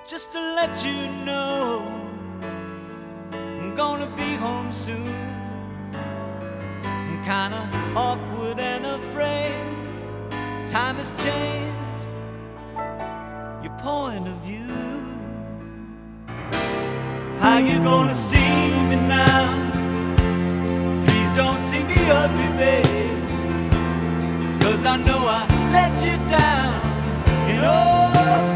just to let you know I'm gonna be home soon. I'm kinda awkward and afraid. Time has changed your point of view. How you gonna see me now? Please don't see me ugly, babe, 'cause I know I let you down. You know